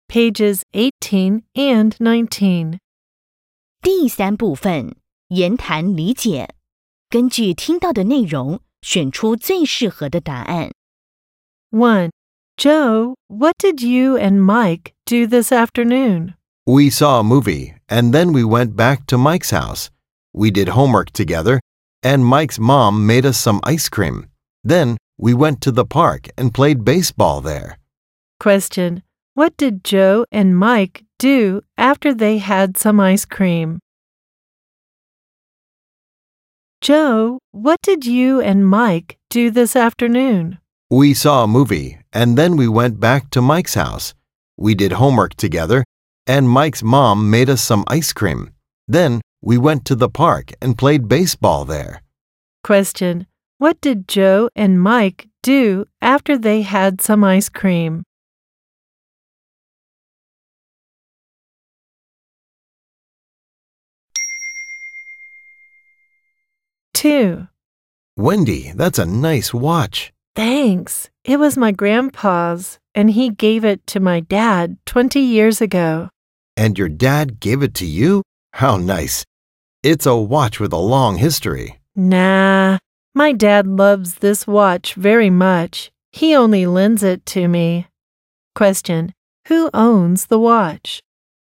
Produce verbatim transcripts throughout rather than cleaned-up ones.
pages eighteen and nineteen. 第三部分，言谈理解。根据听到的内容，选出最适合的答案。 one. Joe, what did you and Mike do this afternoon? We saw a movie, and then we went back to Mike's house. We did homework together, and Mike's mom made us some ice cream. Then we went to the park and played baseball there. Question. What did Joe and Mike do after they had some ice cream? Joe, what did you and Mike do this afternoon? We saw a movie, and then we went back to Mike's house. We did homework together, and Mike's mom made us some ice cream. Then we went to the park and played baseball there. Question. What did Joe and Mike do after they had some ice cream? two. Wendy, that's a nice watch. Thanks. It was my grandpa's, and he gave it to my dad twenty years ago. And your dad gave it to you? How nice. It's a watch with a long history. Nah, my dad loves this watch very much. He only lends it to me. Question. Who owns the watch?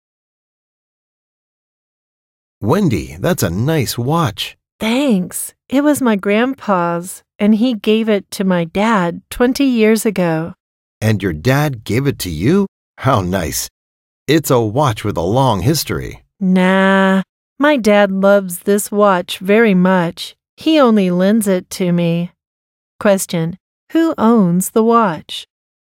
Wendy, that's a nice watch. Thanks. It was my grandpa's, and he gave it to my dad twenty years ago. And your dad gave it to you? How nice. It's a watch with a long history. Nah, my dad loves this watch very much. He only lends it to me. Question. Who owns the watch?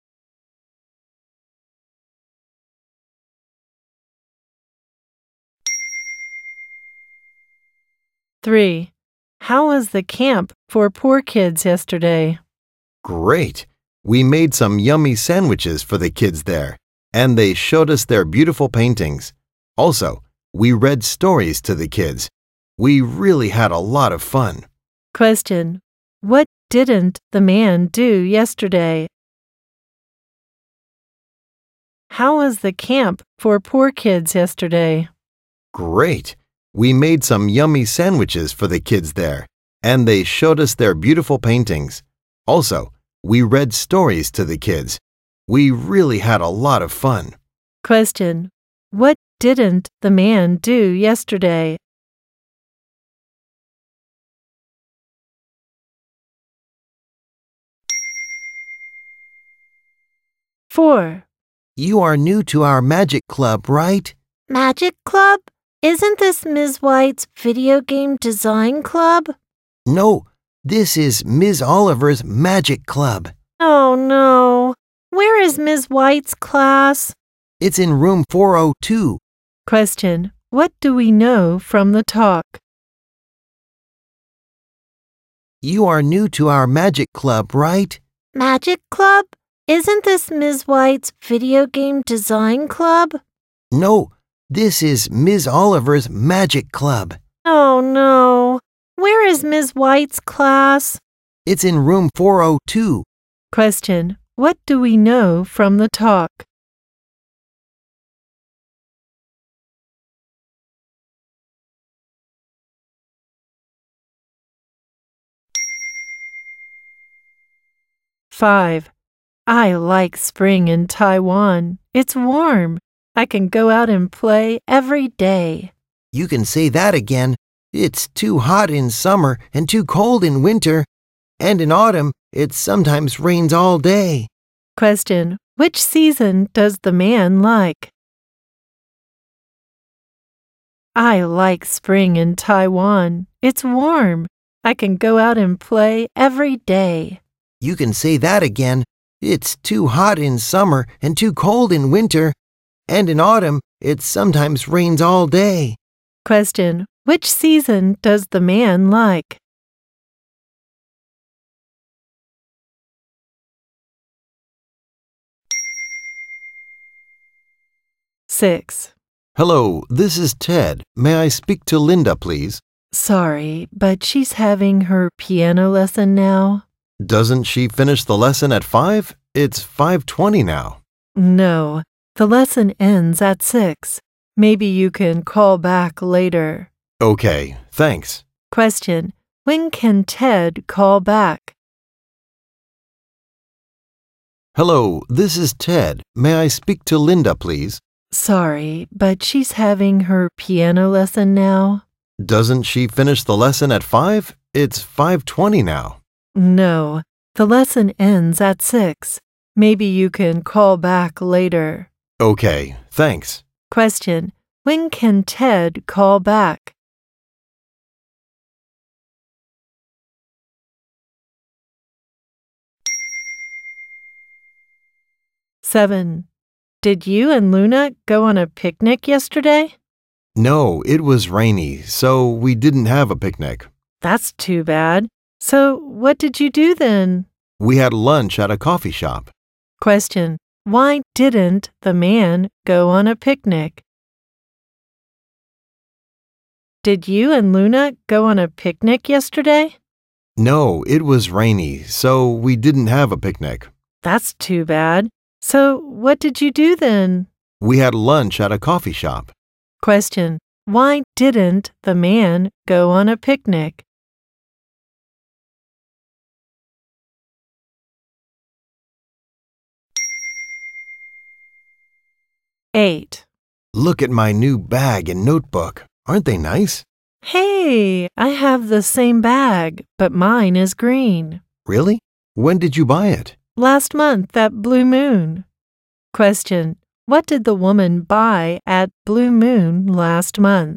three. How was the camp for poor kids yesterday? Great. We made some yummy sandwiches for the kids there, and they showed us their beautiful paintings. Also, we read stories to the kids. We really had a lot of fun. Question. What didn't the man do yesterday? How was the camp for poor kids yesterday? Great. We made some yummy sandwiches for the kids there, and they showed us their beautiful paintings. Also, we read stories to the kids. We really had a lot of fun. Question. What didn't the man do yesterday? four. You are new to our magic club, right? Magic Club? Isn't this Miz White's video game design club? No, this is Miz Oliver's magic club. Oh no. Where is Miz White's class? It's in room four oh two. Question. What do we know from the talk? You are new to our magic club, right? Magic Club? Isn't this Miz White's video game design club? No, this is Miz Oliver's magic club. Oh no. Where is Miz White's class? It's in room four oh two. Question. What do we know from the talk? five. I like spring in Taiwan. It's warm. I can go out and play every day. You can say that again. It's too hot in summer and too cold in winter. And in autumn, it sometimes rains all day. Question. Which season does the man like? I like spring in Taiwan. It's warm. I can go out and play every day. You can say that again. It's too hot in summer and too cold in winter. And in autumn, it sometimes rains all day. Question. Which season does the man like? six. Hello, this is Ted. May I speak to Linda, please? Sorry, but she's having her piano lesson now. Doesn't she finish the lesson at five? It's five twenty now. No, The lesson ends at six. Maybe you can call back later. Okay, thanks. Question. When can Ted call back? Hello, this is Ted. May I speak to Linda, please? Sorry, but she's having her piano lesson now. Doesn't she finish the lesson at five? It's five twenty now. No, the lesson ends at six. Maybe you can call back later. Okay, thanks. Question. When can Ted call back? Seven. Did you and Luna go on a picnic yesterday? No, it was rainy, so we didn't have a picnic. That's too bad. So what did you do then? We had lunch at a coffee shop. Question. Why didn't the man go on a picnic? Did you and Luna go on a picnic yesterday? No, it was rainy, so we didn't have a picnic. That's too bad. So what did you do then? We had lunch at a coffee shop. Question. Why didn't the man go on a picnic? Eight. Look at my new bag and notebook. Aren't they nice? Hey, I have the same bag, but mine is green. Really? When did you buy it? Last month at Blue Moon. Question. What did the woman buy at Blue Moon last month?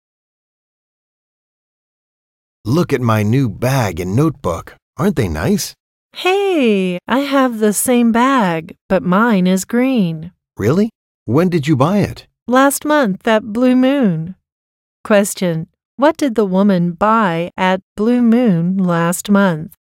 Look at my new bag and notebook. Aren't they nice? Hey, I have the same bag, but mine is green. Really? When did you buy it? Last month at Blue Moon. Question. What did the woman buy at Blue Moon last month?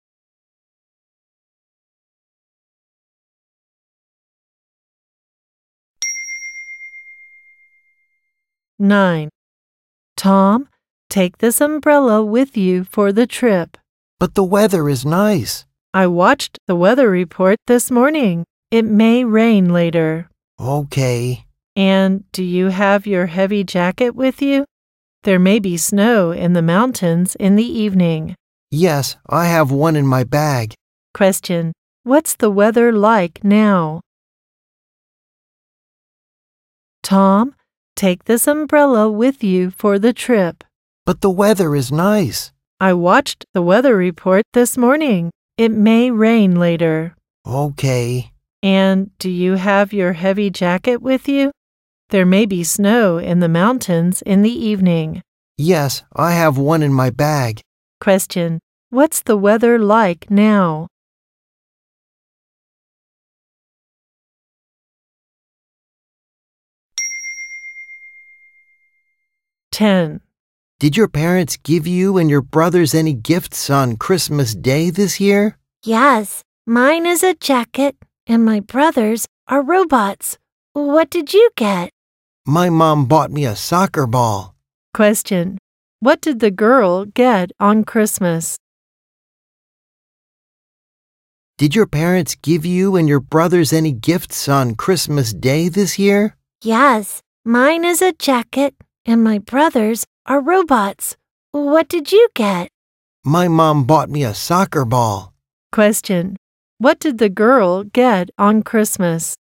Nine. Tom, take this umbrella with you for the trip. But the weather is nice. I watched the weather report this morning. It may rain later. Okay. And do you have your heavy jacket with you? There may be snow in the mountains in the evening. Yes, I have one in my bag. Question. What's the weather like now? Tom, take this umbrella with you for the trip. But the weather is nice. I watched the weather report this morning. It may rain later. Okay. And do you have your heavy jacket with you? There may be snow in the mountains in the evening. Yes, I have one in my bag. Question. What's the weather like now? Ten. Did your parents give you and your brothers any gifts on Christmas Day this year? Yes, mine is a jacket and my brothers are robots. What did you get? My mom bought me a soccer ball. Question. What did the girl get on Christmas? Did your parents give you and your brothers any gifts on Christmas Day this year? Yes, mine is a jacket and my brothers are robots. What did you get? My mom bought me a soccer ball. Question. What did the girl get on Christmas?